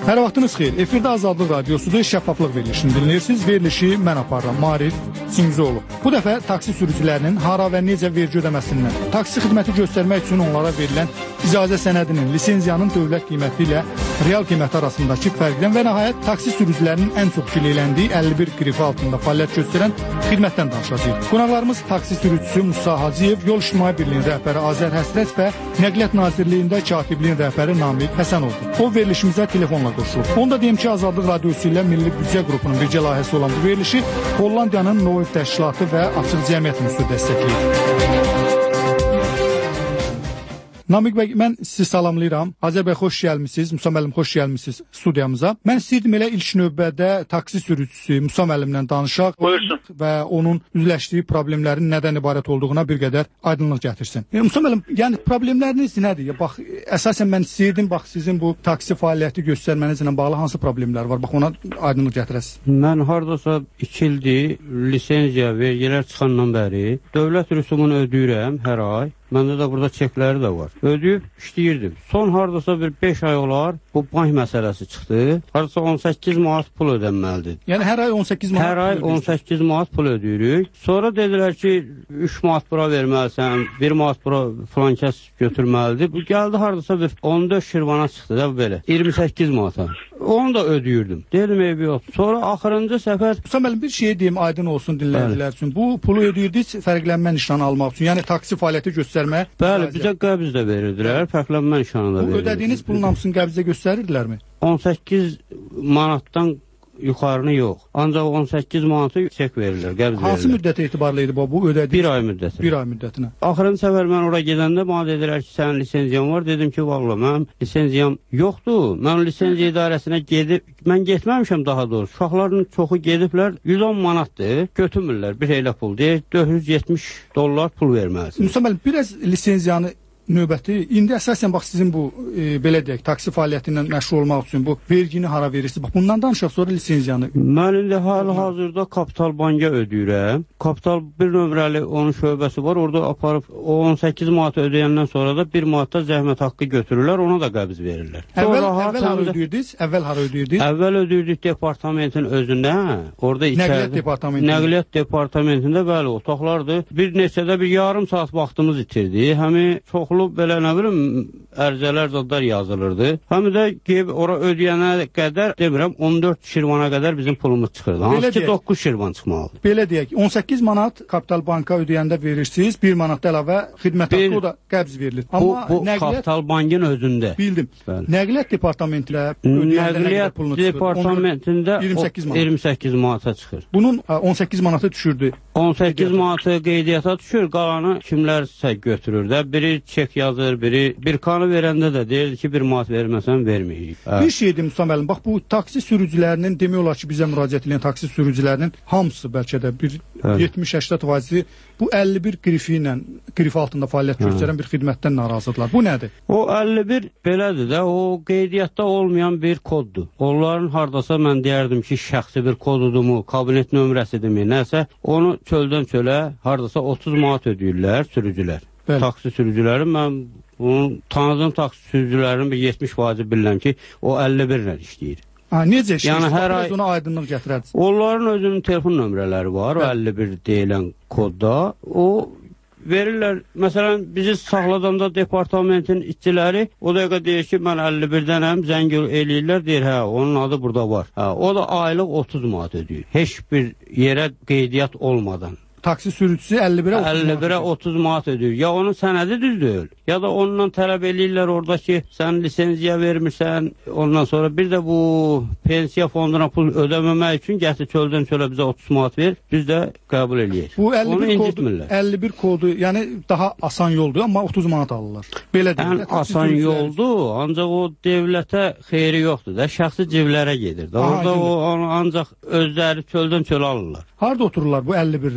Hər vaxtınız xeyir. Efirdə Azadlıq Radiosudur, şəffaflıq verilişini dinləyirsiniz. Verilişi mən aparıram, Marif Sinzoğlu. Bu dəfə taksi sürücülərinin hara və necə vergi ödəməsindən, taksi xidməti göstərmək üçün onlara verilən icazə sənədinin, lisenziyanın dövlət qiyməti ilə real qiyməti arasındakı fərqdən və nəhayət taksi sürücülərinin ən çox güllələndiyi 51 qrifi altında fəaliyyət göstərən xidmətdən danışacağıq. Qonaqlarımız taksi sürücüsü Musa Hacıyev, Yol İctimai Birliyinin rəhbəri Azər Həsrət və Nəqliyyat Nazirliyində katibliyin rəhbəri Namiq Həsənovdur. O verilişimizə telefonla qoşulub. Onu da deyim ki, Azadlıq Radiosu ilə Milli Büdcə qrupunun birgə layihəsi olan bu verilişi Hollandiyanın Noev təşkilatı və Açıq Cəmiyyət Institutu dəstəkləyir. Namiq bəy, mən sizi salamlayıram. Azər bəy, xoş gəlmisiniz. Musa müəllim, xoş gəlmisiniz studiyamıza. Mən istəyirdim elə ilk növbədə taksi sürücüsü Musa müəllimlə danışaq. Buyursun. Və onun üzləşdiyi problemlərin nədən ibarət olduğuna bir qədər aydınlıq gətirsin. Musa müəllim, yəni problemləriniz nədir? Bax, əsasən mən istəyirdim, bax, sizin bu taksi fəaliyyəti göstərmənizlə bağlı hansı problemlər var? Bax, ona aydınlıq gətirəsiniz. Mən hardasa 2 ildir lisenziya, vergilər çıxandan bəri dövlət rüsumunu ödəyirəm hər ay. Məndə də burada çekləri də var. Ödəyib işləyirdim. Son hardasa bir 5 ay olar bu bank məsələsi çıxdı. Hardasa 18 manat pul ödənməlidir. Yəni hər ay 18 manat? Hər ay 18 manat pul ödəyirik. Sonra dedilər ki, 3 manat bura verməlisən, 1 manat bura filan kəs götürməlidir. Bu gəldi hardasa bir 14 şirvana çıxdı da belə. 28 manata. Onu da ödəyirdim. Dedim evi yox. Sonra axırıncı səfər... Musa müəllim, bir şey deyim, aydın olsun dinləyicilər üçün. Bu pulu ödəyirdiniz fərqlənmə nişanı almaq üçün. Yəni taksi fəaliyyəti göstərməyə. Bəli, bizə qəbz də verirdilər, fərqlənmə nişanı da verirdilər. Bu ödədiyiniz pulun hamısını qəbzə göstərirdilərmi? 18 manatdan yuxarını yox. Ancaq 18 manatı çek verirlər, qəbz verirlər. Hansı müddət etibarlı idi bu ödədiyiniz? 1 ay müddətinə. 1 ay müddətinə. Axırıncı səfər mən ora gedəndə mənə dedilər ki, sənin lisenziyan var. Dedim ki, vallahi mənim lisenziyam yoxdur. Mən lisenziya idarəsinə mən getməmişəm daha doğrusu. Uşaqların çoxu gediblər, 110 manatdır, götürmürlər bir elə pul. Deyir, $470 pul verməlisin. Musa müəllim, biraz lisenziyanı növbəti, indi əsasən bax sizin bu, belə deyək, taksi fəaliyyətindən məşğul olmaq üçün bu vergini hara verirsiniz? Bax, bundan danışaq, sonra lisenziyanı. Mən indi hal-hazırda Kapital Banka ödəyirəm. Kapital 1 nömrəli onun şöbəsi var, orada aparıb o 18 manat ödəyəndən sonra da 1 manatda zəhmət haqqı götürürlər, ona da qəbz verirlər. Əvvəl hara ödəyirdiniz? Əvvəl hara ödəyirdiniz? Əvvəl ödəyirdik departamentin özündə, orada Nəqliyyat departamentində. Nəqliyyat departamentində, bəli, otaqlardır. Bir neçədə bir yarım saat vaxtımız itirdi. Həmi çoxlu belə nə bilim ərizələr zadlar yazılırdı. Həm də ora ödəyənə qədər demirəm 14 şirvana qədər bizim pulumuz çıxırdı. Hansı ki 9 şirvan çıxmalıdır. Belə deyək, 18 manat Kapital Banka ödəyəndə verirsiniz, 1 manat əlavə xidmət haqqı o da qəbz verilir. Amma bu Kapital Bankın özündə. Bildim. Nəqliyyat departamentində Nəqliyyat departamentində 28 manata çıxır. Bunun 18 manatı düşürdü. 18 manatı qeydiyyata düşür, qalanı kimlərsə götürür də. Biri çek yazır, biri bir kanı verəndə də deyirdi ki, 1 manat verməsən verməyəcək. Bir şey deyim Musa müəllim, bax bu taksi sürücülərinin demək olar ki, bizə müraciət edən taksi sürücülərinin hamısı bəlkə də bir 70-80% bu 51 qrif altında fəaliyyət göstərən bir xidmətdən narazıdırlar. Bu nədir? O 51 belədir də, o qeydiyyatda olmayan bir koddur. Onların hardasa mən deyərdim ki, şəxsi bir kodudurmu, kabinet nömrəsidirmi, nəsə, onu çöldən çölə hardasa 30 manat ödəyirlər sürücülər. Bəli. Taksi sürücüləri, mən bunun tanıdığım taksi sürücülərinin bir 70% bilirəm ki, o 51 ilə işləyir. Necə işləyir? Yəni, hər ay ona aydınlıq gətirərsiniz. Onların özünün telefon nömrələri var, o 51 deyilən kodda. O verirlər, məsələn, bizi saxladanda departamentin işçiləri o dəqiqə deyir ki, mən 51-dənəm, zəng eləyirlər, deyir, hə, onun adı burada var. Hə, o da aylıq 30 manat ödəyir. Heç bir yerə qeydiyyat olmadan. Taksi sürücüsü 51'ə 30 manat ödəyir. Ya onun sənədi düz deyil, ya da ondan tələb eləyirlər orada ki, sən lisenziya vermirsən, ondan sonra bir də bu pensiya fonduna pul ödəməmək üçün gətir çöldən çölə bizə 30 manat ver, biz də qəbul eləyək. Bu 51 kodu, yəni daha asan yoldur, amma 30 manat alırlar. Belə deyil. Asan yoldur, ancaq o devlətə xeyri yoxdur da, şəxsi ciblərə gedir. Orada o ancaq özləri çöldən çölə alırlar. Harada otururlar bu 51'lər?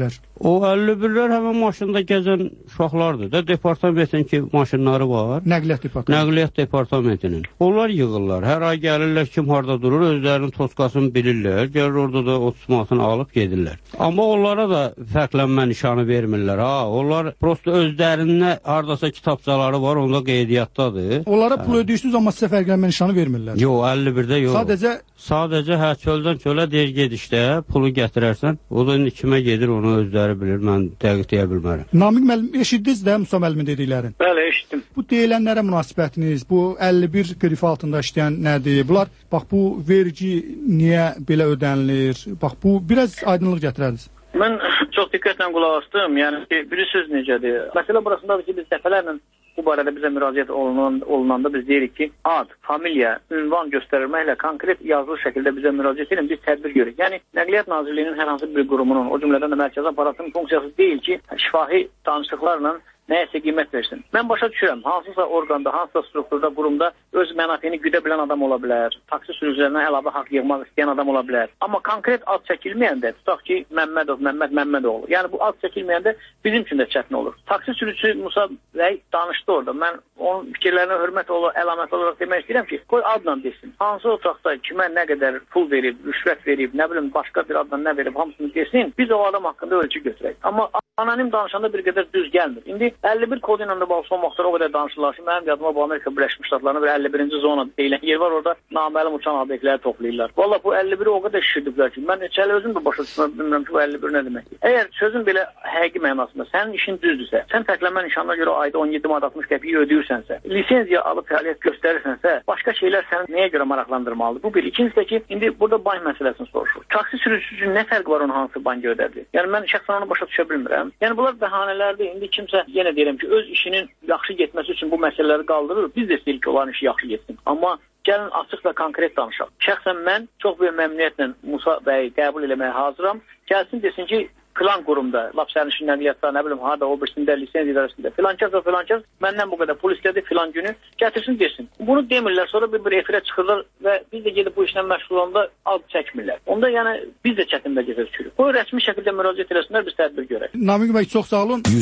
O 51-lər həmən maşında gəzən uşaqlardır da, departamentin ki, maşınları var. Nəqliyyat departamentinin. Onlar yığırlar. Hər ay gəlirlər, kim harda durur, özlərinin toskasını bilirlər. Gəlir orada da 30 manatını alıb gedirlər. Amma onlara da fərqlənmə nişanı vermirlər. Onlar prosto özlərinə hardasa kitabçaları var, onda qeydiyyatdadır. Onlara pul ödəyirsiniz, amma sizə fərqlənmə nişanı vermirlər. Yox, 51-də yox. Sadəcə çöldən çölə deyir gedişdə pulu gətirərsən. O da indi kimə gedir, onu özləri bilir. Mən dəqiq deyə bilmərəm. Namiq müəllim, eşitdiniz də Musa müəllimin dediklərini? Bəli, eşitdim. Bu deyilənlərə münasibətiniz, bu 51 qrif altında işləyən nədir? Bunlar, bax bu vergi niyə belə ödənilir? Bax bu biraz aydınlıq gətirərdiniz. Mən çox diqqətlə qulaq asdım. Yəni ki, bilirsiniz necədir? Məsələ burasındadır ki, biz dəfələrlə bu barədə bizə müraciət olunanda biz deyirik ki, ad, familiya, ünvan göstərilməklə konkret yazılı şəkildə bizə müraciət edin, biz tədbir görürük. Yəni, Nəqliyyat Nazirliyinin hər hansı bir qurumunun, o cümlədən də mərkəzi aparatının funksiyası deyil ki, şifahi danışıqlarla nəyəsə qiymət versin. Mən başa düşürəm, hansısa orqanda, hansısa strukturda, qurumda öz mənafeyini güdə bilən adam ola bilər, taksi sürücülərinə əlavə haqq yığmaq istəyən adam ola bilər. Amma konkret ad çəkilməyəndə, tutaq ki, Məmməd Məmmədoğlu, yəni bu ad çəkilməyəndə bizim üçün də çətin olur. Taksi sürücüsü Musa bəy danışdı orada. Mən onun fikirlərinə hörmət əlamət olaraq demək istəyirəm ki, qoy adla desin. Hansı otaqda kimə nə qədər pul verib, rüşvət verib, nə bilim, başqa bir adla nə verib, hamısını desin, biz o adam haqqında ölçü götürək. Amma anonim danışanda bir qədər düz gəlmir. İndi 51 kodu ilə də bağlı son vaxtlar o qədər danışırlar ki, mənim yadıma bu Amerika Birləşmiş Ştatlarının bir 51-ci zona deyilən yer var, orada naməlum uçan obyektləri toplayırlar. Valla bu 51-i o qədər şişirdiblər ki, mən içəli özüm də başa düşməm, bilmirəm ki, bu 51 nə deməkdir. Əgər sözün belə həqiqi mənasında sənin işin düzdürsə, sən fərqlənmə nişanına görə ayda 17 manat 60 qəpiyi ödəyirsənsə, lisenziya alıb fəaliyyət göstərirsənsə, başqa şeylər səni nəyə görə maraqlandırmalıdır? Bu bir. İkincisi də ki, indi burada bank məsələsini soruşur. Taksi sürücüsü üçün nə fərq var onun hansı banka ödədir? Yəni mən şəxsən onu başa düşə bilmirəm. Yəni bunlar bəhanələrdir. İndi kimsə yenə deyirəm ki, öz işinin yaxşı getməsi üçün bu məsələləri qaldırır. Biz də istəyirik ki, onların işi yaxşı getsin. Amma gəlin açıq və konkret danışaq. Şəxsən mən çox böyük məmnuniyyətlə Musa bəyi qəbul eləməyə hazıram. Gəlsin desin ki, filan qurumda, lap sərnişin nəqliyyatda, nə bilim, harada, o birisində, lisenziya idarəsində, filankəs və filankəs məndən bu qədər pul istədi, filan günü gətirsin, desin. Bunu demirlər, sonra bir efirə çıxırlar və biz də gedib bu işlə məşğul olanda ad çəkmirlər. Onda yəni biz də çətinlə gəzə düşürük. Bu rəsmi şəkildə müraciət eləsinlər, biz tədbir görək. Namiq bəy, çox sağ olun.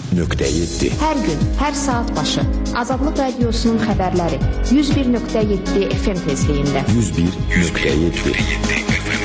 101.7 Hər gün, hər saat başı Azadlıq Radiosunun xəbərləri 101.7 FM tezliyində. 101.7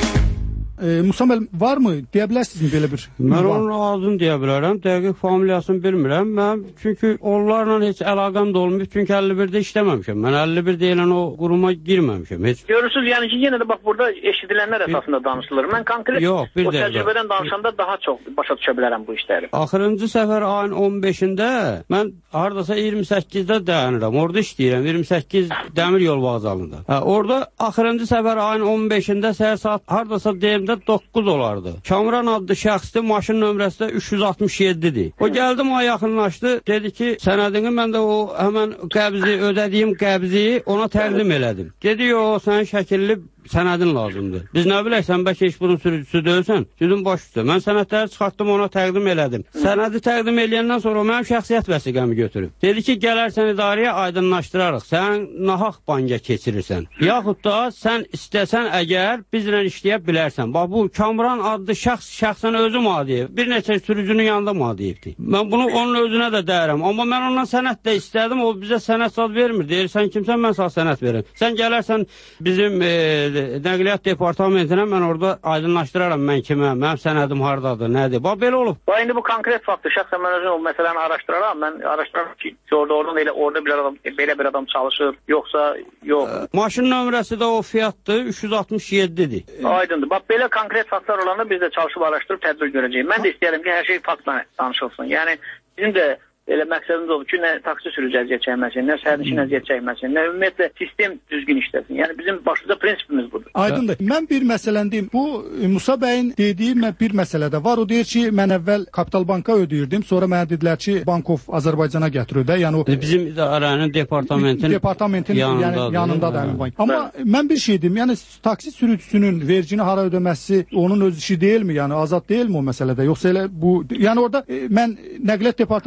Musa müəllim, varmı? Deyə bilərsinizmi belə bir? Mən onun adını deyə bilərəm, dəqiq familiyasını bilmirəm. Mən çünki onlarla heç əlaqəm də olmuyor. Çünki 51-də işləməmişəm. Mən 51 deyilən o quruma girməmişəm. Heç. Görürsünüz, yəni ki, yenə də bax burada eşidilənlər əsasında danışılır. Mən konkret o təcrübədən danışanda daha çox başa düşə bilərəm bu işləri. Axırıncı səfər ayın 15-də mən hardasa 28-də dayanıram. Orada işləyirəm. 28 dəmir yol vağzalında. Orada axırıncı səfər ayın 15-də səhər saat hardasa deyim 9 olardı. Kamran adlı şəxsdir, maşın nömrəsi də 367-dir. O gəldi, ona yaxınlaşdı, dedi ki, sənədini mən də o həmən ödədiyim qəbzi ona təqdim elədim. Dedi, yox, sənin şəkilli sənədin lazımdır. Biz nə bilək, sən bəlkə heç bunun sürücüsü deyilsən, düzün baş üstə. Mən sənədləri çıxartdım, ona təqdim elədim. Sənədi təqdim eləyəndən sonra o mənim şəxsiyyət vəsiqəmi götürüb. Dedi ki, gələrsən idarəyə aydınlaşdırarıq, sən nahaq banka keçirirsən. Yaxud da sən istəsən əgər bizlə işləyə bilərsən. Bax, bu Kamran adlı şəxsən özü madiyib. Bir neçə sürücünün yanında madiyibdir. Mən bunu onun özünə də dəyərəm. Amma mən ondan sənət də istədim, o bizə sənət saz vermir. Deyir, sən kimsən, mən sağ sənət verim. Sən gələrsən bizim Nəqliyyat departamentinə mən orada aydınlaşdıraram mən kimə, mənim sənədim hardadır, nədir. Bax, belə olub. Bax, indi bu konkret faktdır. Şəxsən mən özüm o məsələni araşdıraram. Mən araşdıraram ki, orada belə bir adam çalışır, yoxsa yox. Maşın nömrəsi də o fiyatdır, 367-dir. Aydındır. Bax, belə konkret faktlar olanda biz də çalışıb araşdırıb tədbir görəcəyik. Mən də istəyərəm ki, hər şey faktla danışılsın. Yəni, bizim də elə məqsədimiz olur ki, nə taksi sürücü əziyyət çəkməsin, nə sərnişin əziyyət çəkməsin, nə ümumiyyətlə sistem düzgün işləsin. Yəni bizim başlıca prinsipimiz budur. Aydındır. Mən bir məsələni deyim. Bu Musa bəyin dediyi bir məsələ də var. O deyir ki, mən əvvəl Kapital Banka ödəyirdim, sonra mənə dedilər ki, Bankov Azərbaycana gətirir də. Yəni o bizim idarənin departamentin yanındadır həmin bank. Amma mən bir şey deyim. Yəni taksi sürücüsünün vergini hara ödəməsi onun öz işi deyilmi? Yəni azad deyilmi o məsələdə? Yoxsa elə bu, yəni orada mən Nəqliyyat departamentindən biz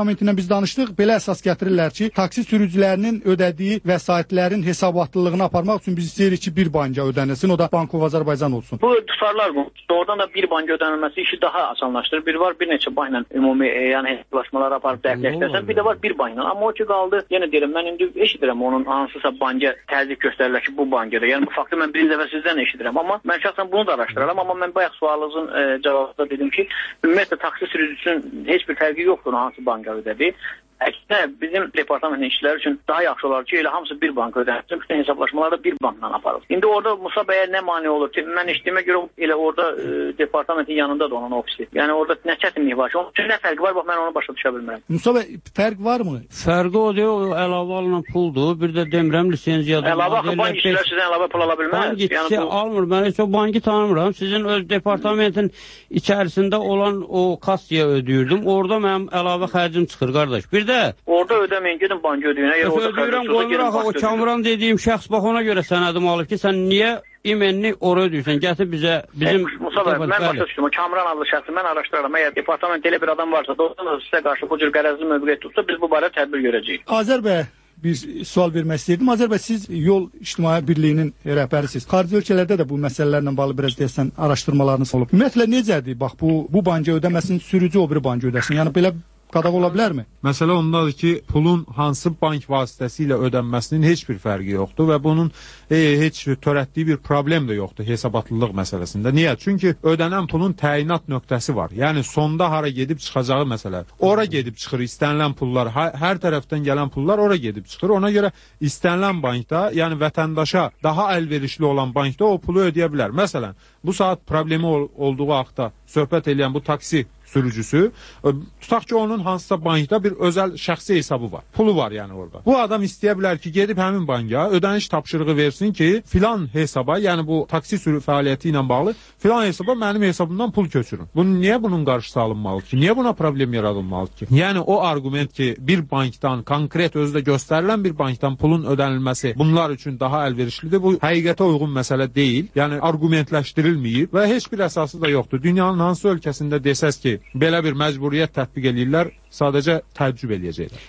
biz danışdıq, belə əsas gətirirlər ki, taksi sürücülərinin ödədiyi vəsaitlərin hesabatlılığını aparmaq üçün biz istəyirik ki, bir banka ödənilsin, o da Bankov Azərbaycan olsun. Bu tutarlar doğrudan da bir banka ödənilməsi işi daha asanlaşdırır. Bir var, bir neçə bankla ümumi yəni hesablaşmalar aparıb dəqiqləşdirsən, bir də var bir bankla. Amma o ki qaldı, yenə deyirəm, mən indi eşidirəm onun hansısa banka təzyiq göstərirlər ki, bu bankada. Yəni bu faktı mən birinci dəfə sizdən eşidirəm, amma mən şəxsən bunu da araşdıraram, amma mən bayaq sualınızın cavabında dedim ki, ümumiyyətlə taksi sürücüsünün heç bir fərqi yoxdur hansı banka ödədi. Əksinə bizim departamentin işçiləri üçün daha yaxşı olar ki, elə hamısı bir banka ödənilsin, bütün hesablaşmalar da bir bankdan aparılır. İndi orada Musa bəyə nə mane olur ki, mən eşitdiyimə görə elə orada departamentin yanında da onun ofisi. Yəni orada nə çətinlik var ki, onun üçün nə fərqi var, bax mən onu başa düşə bilmirəm. Musa bəy, fərq varmı? Fərqi o deyil, o əlavə alınan puldur. Bir də demirəm lisenziyadır. Əlavə axı bank işçilər sizdən əlavə pul ala bilməz. Bank işçisi almır, mən heç o bankı tanımıram. Sizin öz departamentin içərisində olan o kassaya ödəyirdim. Orada mənim əlavə xərcim çıxır, qardaş. Bir də orada ödəməyin, gedin banka ödəyin. Ödəyirəm, qoyulur axı, o Kamran dediyim şəxs bax ona görə sənədim alıb ki, sən niyə imenini oraya ödəyirsən, gətir bizə, bizim... Musa bəy, mən başa düşdüm, o Kamran adlı şəxsi mən araşdıraram. Əgər departament elə bir adam varsa, doğrudan sizə qarşı bu cür qərəzli mövqeyi tutsa, biz bu barədə tədbir görəcəyik. Azər bəy, bir sual vermək istəyirdim. Azər bəy, siz Yol İctimai Birliyinin rəhbərisiniz. Xarici ölkələrdə də bu məsələlərlə bağlı biraz deyəsən araşdırmalarınız olub. Ümumiyyətlə necədir? Bax, bu banka ödəməsin, sürücü o biri banka ödəsin. Yəni belə qadağan ola bilərmi? Məsələ ondadır ki, pulun hansı bank vasitəsilə ödənməsinin heç bir fərqi yoxdur və bunun heç törətdiyi bir problem də yoxdur hesabatlılıq məsələsində. Niyə? Çünki ödənən pulun təyinat nöqtəsi var. Yəni sonda hara gedib çıxacağı məsələ. Ora gedib çıxır istənilən pullar, hər tərəfdən gələn pullar ora gedib çıxır. Ona görə istənilən bankda, yəni vətəndaşa daha əlverişli olan bankda o pulu ödəyə bilər. Məsələn, bu saat problemi olduğu haqda söhbət edən bu taksi sürücüsü, tutaq ki, onun hansısa bankda bir özəl şəxsi hesabı var. Pulu var yəni orada. Bu adam istəyə bilər ki, gedib həmin banka ödəniş tapşırığı versin ki, filan hesaba, yəni bu taksi sürü fəaliyyəti ilə bağlı filan hesaba mənim hesabımdan pul köçürün. Niyə bunun qarşısı alınmalıdır ki? Niyə buna problem yaradılmalıdır ki? Yəni o argument ki, bir bankdan, konkret özdə göstərilən bir bankdan pulun ödənilməsi bunlar üçün daha əlverişlidir. Bu həqiqətə uyğun məsələ deyil. Yəni argumentləşdirilməyib və heç bir əsası da yoxdur. Dünyanın hansı ölkəsində desəz ki, belə bir məcburiyyət tətbiq edirlər, sadəcə təəccüb eləyəcəklər.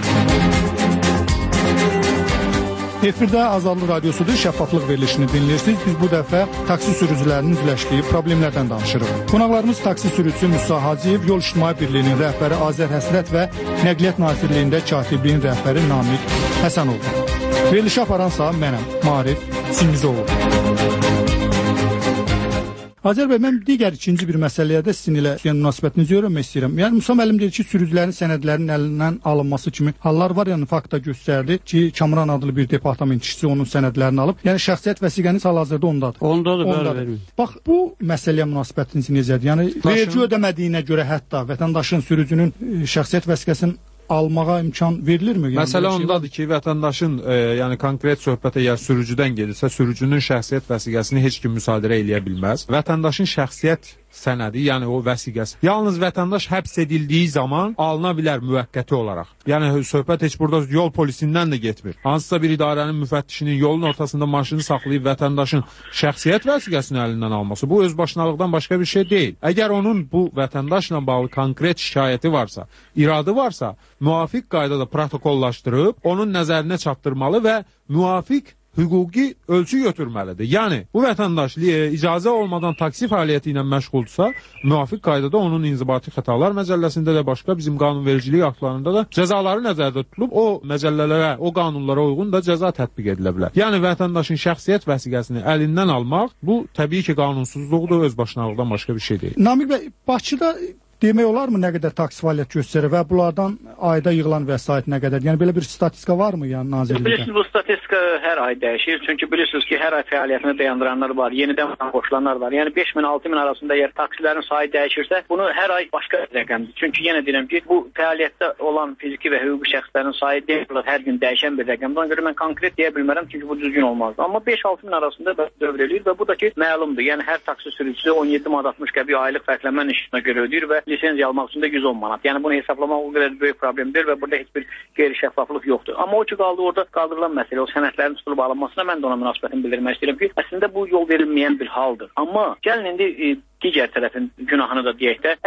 Efirdə Azadlıq Radiosudur, şəffaflıq verilişini dinləyirsiniz. Biz bu dəfə taksi sürücülərinin üzləşdiyi problemlərdən danışırıq. Qonaqlarımız taksi sürücüsü Musa Hacıyev, Yol İctimai Birliyinin rəhbəri Azər Həsrət və Nəqliyyat Nazirliyində katibliyin rəhbəri Namiq Həsənov. Verilişi aparansa mənəm, Marif Singizoğlu. Azər bəy, mən digər ikinci bir məsələyə də sizin ilə münasibətinizi öyrənmək istəyirəm. Yəni Musa müəllim deyir ki, sürücülərin sənədlərinin əlindən alınması kimi hallar var, yəni faktda göstərdi ki, Kamran adlı bir departament işçisi onun sənədlərini alıb. Yəni şəxsiyyət vəsiqəniz hal-hazırda ondadır. Ondadır, bəli. Bax, bu məsələyə münasibətiniz necədir? Yəni vergi ödəmədiyinə görə hətta vətəndaşın, sürücünün şəxsiyyət vəsiqəsinin almağa imkan verilirmi? Yəni, məsələ ondadır ki, vətəndaşın yəni konkret söhbət əgər sürücüdən gedirsə, sürücünün şəxsiyyət vəsiqəsini heç kim müsadirə eləyə bilməz. Vətəndaşın şəxsiyyət sənədi, yəni o vəsiqəsi yalnız vətəndaş həbs edildiyi zaman alına bilər müvəqqəti olaraq. Yəni söhbət heç burada yol polisindən də getmir. Hansısa bir idarənin müfəttişinin yolun ortasında maşını saxlayıb vətəndaşın şəxsiyyət vəsiqəsini əlindən alması, bu özbaşınalıqdan başqa bir şey deyil. Əgər onun bu vətəndaşla bağlı konkret şikayəti varsa, iradı varsa, müvafiq qaydada protokollaşdırıb, onun nəzərinə çatdırmalı və müvafiq hüquqi ölçü götürməlidir. Yəni, bu vətəndaş icazə olmadan taksi fəaliyyəti ilə məşğuldursa, müvafiq qaydada onun inzibati xətalar məcəlləsində də başqa bizim qanunvericilik aktlarında da cəzaları nəzərdə tutulub, o məcəllələrə, o qanunlara uyğun da cəza tətbiq edilə bilər. Yəni, vətəndaşın şəxsiyyət vəsiqəsini əlindən almaq, bu təbii ki, qanunsuzluqdur, özbaşınalıqdan başqa bir şey deyil. Namiq bəy, Bakıda demək olarmı nə qədər taksi fəaliyyət göstərir və bunlardan ayda yığılan vəsait nə qədər? Yəni belə bir statistika varmı yəni nazirlikdə? Bilirsiniz, bu statistika hər ay dəyişir. Çünki bilirsiniz ki, hər ay fəaliyyətini dayandıranlar var, yenidən qoşulanlar var. Yəni 5000-6000 arasında əgər taksilərin sayı dəyişirsə, bunu hər ay başqa rəqəmdir. Çünki yenə deyirəm ki, bu fəaliyyətdə olan fiziki və hüquqi şəxslərin sayı deyil, hər gün dəyişən bir rəqəmdir. Ona görə mən konkret deyə bilmərəm, çünki bu düzgün olmazdı. Amma 5-6000 arasında dövr eləyir və bu da ki, məlumdur. Yəni hər taksi sürücüsü 17 manat 60 qəpik aylıq fərqlənmə işinə görə ödəyir və lisenziya almaq üçün də 110 manat. Yəni bunu hesablamaq o qədər böyük problemdir və burada heç bir qeyri-şəffaflıq yoxdur. Amma o ki qaldı orada qaldırılan məsələ, o sənədlərin tutulub alınmasına mən də ona münasibətimi bildirmək istəyirəm ki, əslində bu yol verilməyən bir haldır. Amma gəlin indi digər tərəfin günahını da deyək də, əgər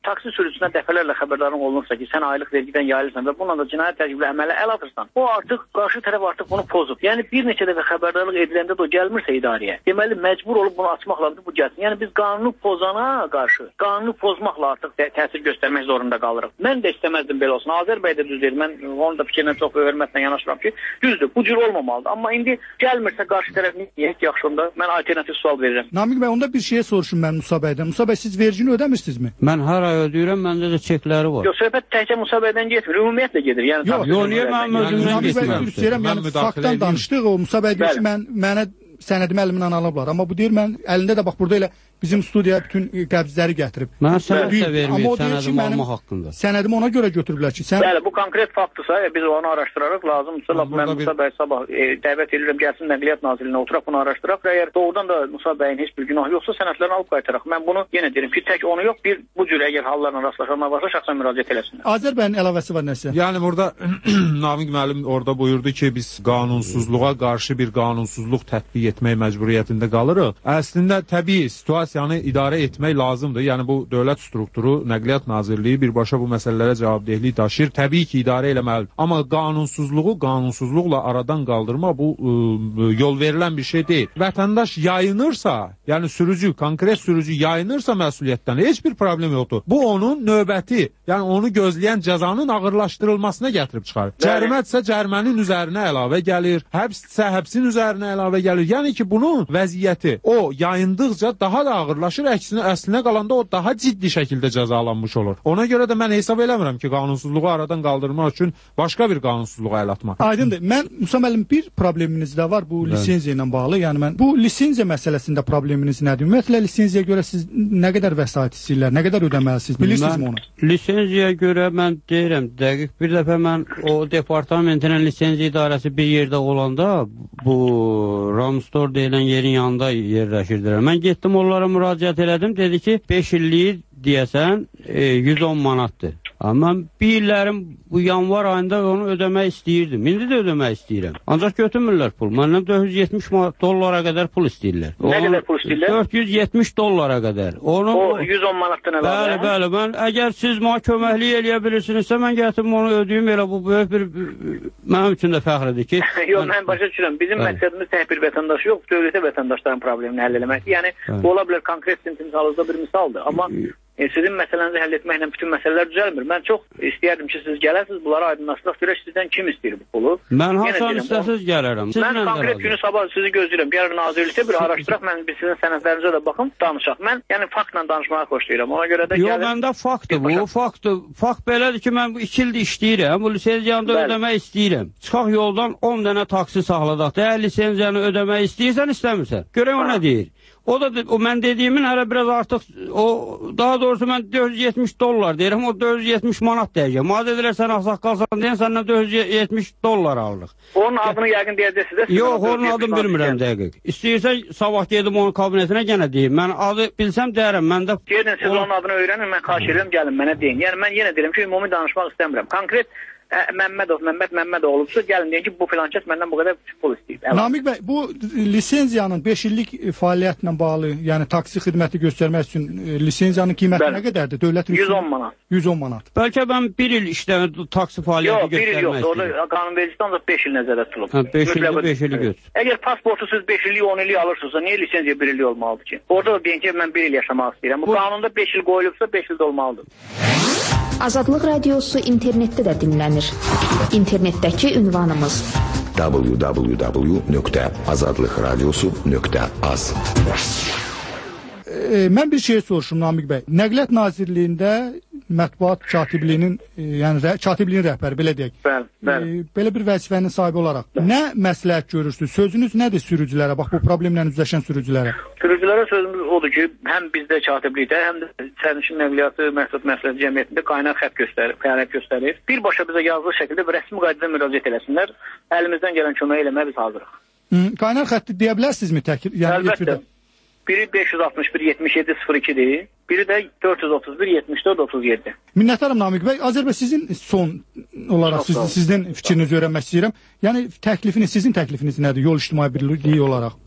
taksi sürücüsünə dəfələrlə xəbərdarlıq olunursa ki, sən aylıq vergidən yayılırsan və bununla da cinayət tərkibli əmələ əl atırsan, o artıq qarşı tərəf artıq bunu pozub. Yəni bir neçə dəfə xəbərdarlıq ediləndə də o gəlmirsə idarəyə, deməli məcbur olub bunu açmaqla bu gəlsin. Yəni biz qanunu pozana qarşı qanunu pozmaqla artıq təsir göstərmək zorunda qalırıq. Mən də istəməzdim belə olsun. Azər bəy də düz deyir. Mən onun da fikrinə çox hörmətlə yanaşıram ki, düzdür, bu cür olmamalıdır. Amma indi gəlmirsə qarşı tərəf niyə yaxşı onda? Mən alternativ sual verirəm. Namiq bəy, onda bir şeyə soruşum mən Musa bəydən. Musa bəy, siz vergini ödəmirsinizmi? Mən hər ay ödəyirəm, məndə də çekləri var. Yox, söhbət təkcə Musa bəydən getmir, ümumiyyətlə gedir. Yəni yox, niyə mənim özümdən getmirəm? Yəni faktdan danışdıq. O Musa bəy deyir ki, mənə sənədimi əlimdən alıblar. Amma bu deyir, mən əlində də bax burada elə bizim studiyaya bütün qəbzləri gətirib. Mən sənəd də verməyib sənədimi almaq haqqında. Sənədimi ona görə götürüblər ki, sən... Bəli, bu konkret faktdırsa, biz onu araşdırarıq, lazımdırsa, mən Musa bəy sabah dəvət edirəm, gəlsin Nəqliyyat Nazirliyinə oturaq bunu araşdıraq və əgər doğrudan da Musa bəyin heç bir günahı yoxsa sənədlərini alıb qaytaraq. Mən bunu yenə deyirəm ki, tək onu yox, bir bu cür əgər hallarla rastlaşanlar varsa şəxsən müraciət eləsinlər. Azər bəyin əlavəsi var nəsə? Yəni burada Namiq müəllim orada buyurdu ki, biz qanunsuzluğa qarşı bir qanunsuzluq tətbiq etmək məcburiyyətində qalırıq. Əslində təbii situasiyanı idarə etmək lazımdır. Yəni bu dövlət strukturu, Nəqliyyat Nazirliyi birbaşa bu məsələlərə cavabdehlik daşıyır. Təbii ki, idarə eləməlidir. Amma qanunsuzluqla aradan qaldırma bu yol verilən bir şey deyil. Vətəndaş yayınırsa, yəni sürücü, konkret sürücü yayınırsa məsuliyyətdən heç bir problem yoxdur. Bu onun növbəti, yəni onu gözləyən cəzanın ağırlaşdırılmasına gətirib çıxarır. Cərimədirsə cərimənin üzərinə əlavə gəlir, həbsdirsə həbsin üzərinə əlavə gəlir. Yəni ki, bunun vəziyyəti o yayındıqca daha da ağırlaşır. Əslinə qalanda o daha ciddi şəkildə cəzalanmış olur. Ona görə də mən hesab eləmirəm ki, qanunsuzluğu aradan qaldırmaq üçün başqa bir qanunsuzluğa əl atmaq. Aydındır. Mən Musa müəllim bir probleminiz də var bu lisenziya ilə bağlı. Yəni mən bu lisenziya məsələsində probleminiz nədir? Ümumiyyətlə lisenziyaya görə siz nə qədər vəsait istəyirlər, nə qədər ödəməlisiniz? Bilirsinizmi onu? Lisenziyaya görə mən deyirəm, dəqiq bir dəfə mən o departamentin lisenziya idarəsi bir yerdə olanda bu Ramstor deyilən yerin yanında yerləşirdilər. Mən getdim onlara müraciət elədim, dedi ki 5 illik deyəsən 110 manatdır. Amma bir illərim bu yanvar ayında onu ödəmək istəyirdim. İndi də ödəmək istəyirəm. Ancaq götürmürlər pul. Məndən $470 qədər pul istəyirlər. Nə qədər pul istəyirlər? $470 qədər. O 110 manatdan əlavə. Bəli, mən əgər siz mənə köməklik eləyə bilirsinizsə mən gətirim onu ödəyim. Elə bu böyük bir mənim üçün də fəxridir ki. Yox, mən başa düşürəm. Bizim məqsədimiz tək bir vətəndaş yox, dövlətə vətəndaşların problemini həll eləmək. Yəni ola bilər konkret timsalında bir misaldır. Amma sizin məsələnizi həll etməklə bütün məsələlər düzəlmir. Mən çox istəyərdim ki, siz gələsiniz, bunları aydınlaşdıraq, görək sizdən kim istəyir bu pulu. Mən hansını istəsiz gələrəm. Mən konkret günü sabah sizi gözləyirəm. Gəlin nazirlikdə bir araşdıraq, mən sizin sənədlərinizə də baxım, danışaq. Mən yəni faktla danışmağı xoşlayıram. Ona görə də yox, məndə faktdır bu, faktdır. Fakt belədir ki, mən bu 2 ildir işləyirəm, bu lisenziyanı da ödəmək istəyirəm. Çıxaq yoldan 10 dənə taksi saxladaq. Əgər lisenziyanı ödəmək istəyirsən, istəmirsən. Görək o nə deyir. O da o mən dediyimin hələ biraz artıq daha doğrusu mən $470 deyirəm, o 470 manat deyəcəm. Madə dedilər sən ağsaqqalsan deyən səndən $470 alırıq. Onun adını yəqin deyəcəksiniz də. Yox, onun adını bilmirəm dəqiq. İstəyirsən sabah gedim onun kabinetinə yenə deyim. Mən adı bilsəm deyərəm. Məndə gedin siz onun adını öyrənin, mən xahiş edirəm gəlin mənə deyin. Yəni mən yenə deyirəm ki, ümumi danışmaq istəmirəm. Konkret Məmməd olubsa gəlin deyin ki, bu filankəs məndən bu qədər pul istəyir. Namiq bəy, bu lisenziyanın 5 illik fəaliyyətlə bağlı, yəni taksi xidməti göstərmək üçün lisenziyanın qiyməti nə qədərdir? Dövlətin 110 manat. 110 manat. Bəlkə mən 1 il işləmə taksi fəaliyyəti göstərmək istəyirəm. Yox, 1 il yox. Orada qanunvericilikdə ancaq 5 il nəzərdə tutulub. 5 illik götür. Əgər pasportu siz 5 illik, 10 illik alırsınızsa, niyə lisenziya 1 illik olmalıdır ki? Orada deyin ki, mən 1 il yaşamaq istəyirəm. Bu qanunda 5 il qoyulubsa 5 il də olmalıdır. Azadlıq Radiosu internetdə də dinlənir. İnternetdəki ünvanımız www.azadlıqradiosu.az. Mən bir şey soruşum Namiq bəy. Nəqliyyat Nazirliyində mətbuat katibliyinin, yəni katibliyin rəhbəri belə deyək. Bəli. Belə bir vəzifənin sahibi olaraq nə məsləhət görürsünüz? Sözünüz nədir sürücülərə? Bax bu problemlə üzləşən sürücülərə. Sürücülərə sözümüz odur ki, həm bizdə katiblikdə, həm də sərnişin nəqliyyatı məsləhət cəmiyyətində qaynaq xətt göstərir, fəaliyyət göstərir. Birbaşa bizə yazılı şəkildə və rəsmi qaydada müraciət eləsinlər. Əlimizdən gələn kömək eləməyə biz hazırıq. Qaynaq xətti deyə bilərsinizmi yəni efirdə? Biri 561-77-02-dir, biri də 431-74-37. Minnətdaram Namiq bəy. Azər bəy, sizin son olaraq sizdən fikrinizi öyrənmək istəyirəm. Yəni sizin təklifiniz nədir yol ictimai birliyi olaraq?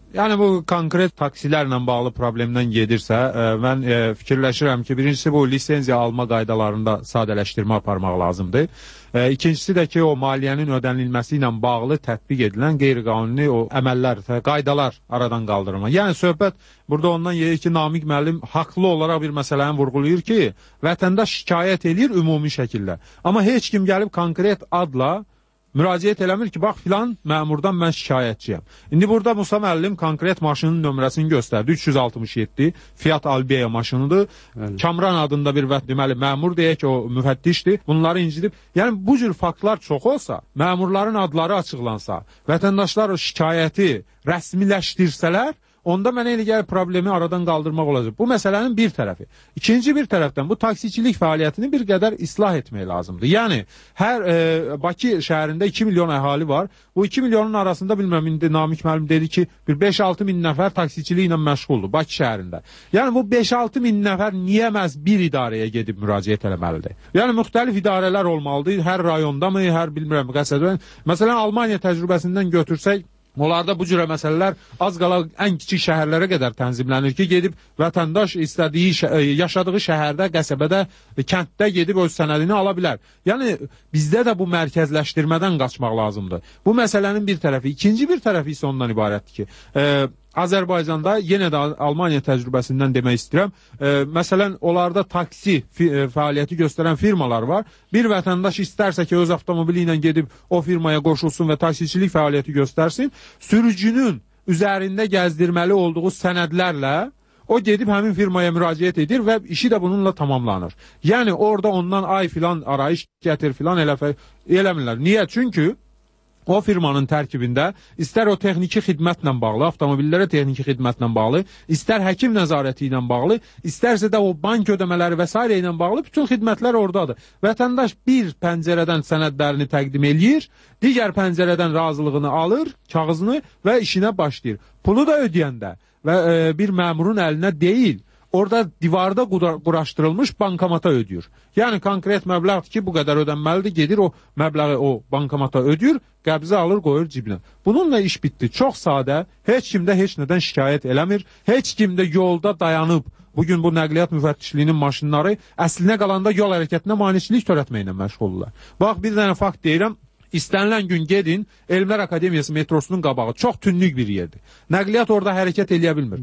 Yəni bu konkret taksilərlə bağlı problemdən gedirsə, mən fikirləşirəm ki, birincisi bu lisenziya alma qaydalarında sadələşdirmə aparmaq lazımdır. İkincisi də ki, o maliyyənin ödənilməsi ilə bağlı tətbiq edilən qeyri-qanuni o əməllər, qaydalar aradan qaldırılma. Yəni söhbət burada ondan gedir ki, Namiq müəllim haqlı olaraq bir məsələni vurğulayır ki, vətəndaş şikayət edir ümumi şəkildə. Amma heç kim gəlib konkret adla müraciət eləmir ki, bax filan məmurdan mən şikayətçiyəm. İndi burada Musa müəllim konkret maşının nömrəsini göstərdi. 367 Fiat Albea maşınıdır. Kamran adında bir deməli məmur deyək ki, o müfəttişdir. Bunları incidib. Yəni bu cür faktlar çox olsa, məmurların adları açıqlansa, vətəndaşlar o şikayəti rəsmiləşdirsələr, onda mənə elə gəlir problemi aradan qaldırmaq olacaq. Bu məsələnin bir tərəfi. İkinci bir tərəfdən bu taksicilik fəaliyyətini bir qədər islah etmək lazımdır. Yəni hər Bakı şəhərində 2 milyon əhali var. Bu 2 milyonun arasında bilməm indi Namiq müəllim dedi ki, bir 5-6 min nəfər taksiciliklə məşğuldur Bakı şəhərində. Yəni bu 5-6 min nəfər niyə məhz bir idarəyə gedib müraciət etməlidir? Yəni müxtəlif idarələr olmalıdır. Hər rayonda mı, hər bilmirəm qəsədə. Məsələn Almaniya təcrübəsindən götürsək, onlarda bu cürə məsələlər az qala ən kiçik şəhərlərə qədər tənzimlənir ki, gedib vətəndaş istədiyi yaşadığı şəhərdə, qəsəbədə, kənddə gedib öz sənədini ala bilər. Yəni bizdə də bu mərkəzləşdirmədən qaçmaq lazımdır. Bu məsələnin bir tərəfi. İkinci bir tərəfi isə ondan ibarətdir ki, Azərbaycanda yenə də Almaniya təcrübəsindən demək istəyirəm. Məsələn, onlarda taksi fəaliyyəti göstərən firmalar var. Bir vətəndaş istərsə ki, öz avtomobili ilə gedib o firmaya qoşulsun və taksicilik fəaliyyəti göstərsin, sürücünün üzərində gəzdirməli olduğu sənədlərlə o gedib həmin firmaya müraciət edir və işi də bununla tamamlanır. Yəni orada ondan ay filan arayış gətir filan eləmirlər. Niyə? Çünki o firmanın tərkibində istər o texniki xidmətlə bağlı, avtomobillərə texniki xidmətlə bağlı, istər həkim nəzarəti ilə bağlı, istərsə də o bank ödəmələri və s. ilə bağlı bütün xidmətlər oradadır. Vətəndaş bir pəncərədən sənədlərini təqdim eləyir, digər pəncərədən razılığını alır, kağızını və işinə başlayır. Pulu da ödəyəndə və bir məmurun əlinə deyil, orada divarda quraşdırılmış bankomata ödəyir. Yəni konkret məbləğdir ki, bu qədər ödənməlidir, gedir o məbləği o bankomata ödəyir, qəbzi alır, qoyur cibinə. Bununla iş bitdi. Çox sadə, heç kimdə heç nədən şikayət eləmir, heç kimdə yolda dayanıb, bugün bu nəqliyyat müfəttişliyinin maşınları əslinə qalanda yol hərəkətinə maneçilik törətməklə məşğuldurlar. Bax, bir dənə fakt deyirəm. İstənilən gün gedin, Elmlər Akademiyası metrosunun qabağı çox tünlük bir yerdir. Nəqliyyat orada hərəkət eləyə bilmir.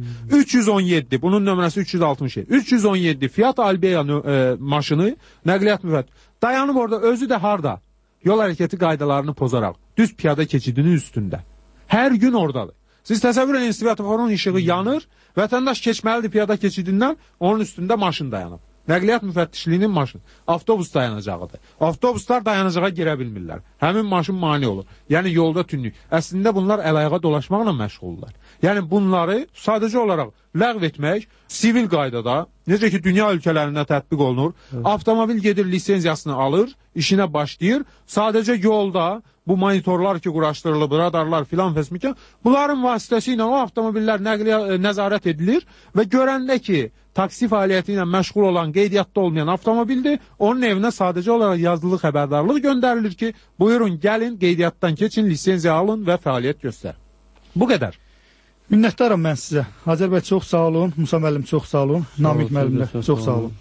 317, bunun nömrəsi 367. 317 Fiat Albea maşını nəqliyyat müfəttişi. Dayanıb orada, özü də harda? Yol hərəkəti qaydalarını pozaraq, düz piyada keçidinin üstündə. Hər gün oradadır. Siz təsəvvür edin, svetoforun işığı yanır, vətəndaş keçməlidir piyada keçidindən, onun üstündə maşın dayanıb. Nəqliyyat müfəttişliyinin maşını. Avtobus dayanacağıdır. Avtobuslar dayanacağa girə bilmirlər. Həmin maşın mane olur. Yəni yolda tünlük. Əslində bunlar əl-ayağa dolaşmaqla məşğullar. Yəni bunları sadəcə olaraq ləğv etmək sivil qaydada, necə ki dünya ölkələrində tətbiq olunur, avtomobil gedir lisenziyasını alır, işinə başlayır, sadəcə yolda bu monitorlar ki quraşdırılıb, radarlar filan fəsmikən, bunların vasitəsi ilə o avtomobillər nəzarət edilir və görəndə ki, taksi fəaliyyəti ilə məşğul olan, qeydiyyatda olmayan avtomobildir, onun evinə sadəcə olaraq yazılı xəbərdarlıq göndərilir ki, buyurun gəlin, qeydiyyatdan keçin, lisenziya alın və fəaliyyət göstər. Bu qədər. Minnətdaram mən sizə. Azər bəy çox sağ olun, Musa müəllim çox sağ olun, Namiq müəllim də çox sağ olun.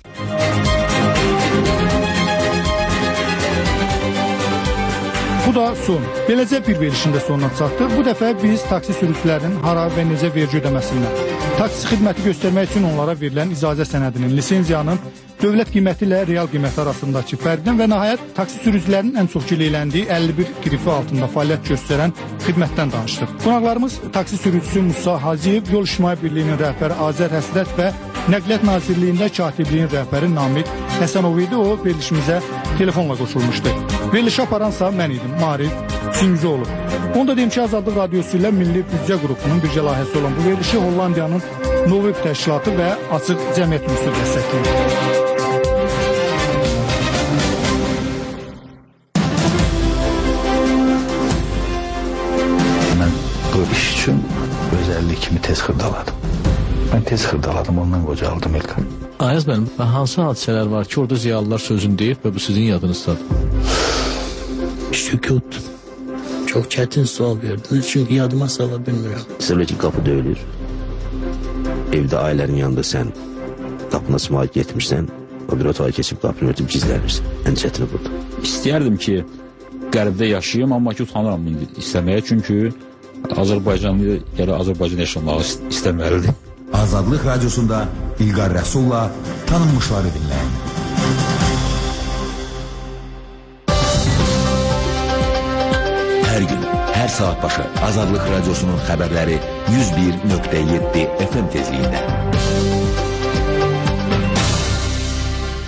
Bu da son. Beləcə bir verilişində sonuna çatdıq. Bu dəfə biz taksi sürücülərinin hara və necə vergi ödəməsindən, taksi xidməti göstərmək üçün onlara verilən icazə sənədinin, lisenziyanın dövlət qiyməti ilə real qiyməti arasındakı fərqdən və nəhayət taksi sürücülərinin ən çox gileyləndiyi 51 qrifi altında fəaliyyət göstərən xidmətdən danışdıq. Qonaqlarımız taksi sürücüsü Musa Hacıyev, Yol İctimai Birliyinin rəhbəri Azər Həsrət və Nəqliyyat Nazirliyində katibliyin rəhbəri Namiq Həsənov idi. O verilişimizə telefonla qoşulmuşdu. Verilişi aparansa mən idim, Marif Singzoğlu. Onu da deyim ki, Azadlıq Radiosu ilə Milli Büdcə qrupunun bircə layihəsi olan bu verilişi Hollandiyanın Novib təşkilatı və Açıq Cəmiyyət Müstəqil dəstəkləyir. Mən bu iş üçün özəllik kimi tez xırdaladım. Mən tez xırdaladım, ondan qocaldım İlkan. Ayaz mənim, hansı hadisələr var ki, orada ziyalılar sözünü deyib və bu sizin yadınızdadır? Sükut. Çox çətin sual verdiniz, çünki yadıma sala bilmirəm. Məsələ ki, qapı döyülür. Evdə ailənin yanında sən qapını açmağa getmirsən, o bir otağa keçib qapını örtüb gizlənirsən. Ən çətini burada. İstəyərdim ki, qərbdə yaşayayım, amma ki, utanıram bunu istəməyə, çünki Azərbaycanlı gələ Azərbaycan yaşamağı istəməlidir. Azadlıq Radiosunda İlqar Rəsulla tanınmışları dinləyin. Hər gün, hər saat başı Azadlıq Radiosunun xəbərləri 101.7 FM tezliyində.